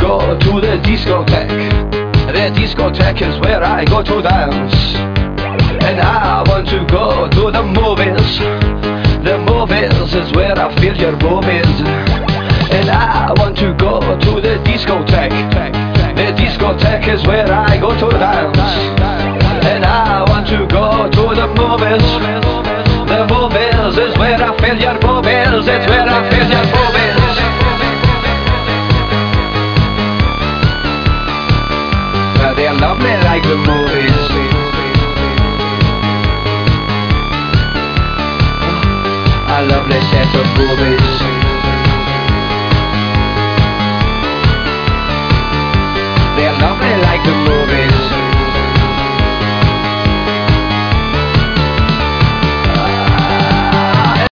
go to the discotheque. The discotheque is where I go to dance. And I want to go to the movies. The movies is where I feel your movies. And I want to go to the discotheque. The discotheque is where I go to dance. And I want to go to the movies. The movies is where I feel your movies. It's where I feel your movies. They love me like the movies. A lovely set of movies.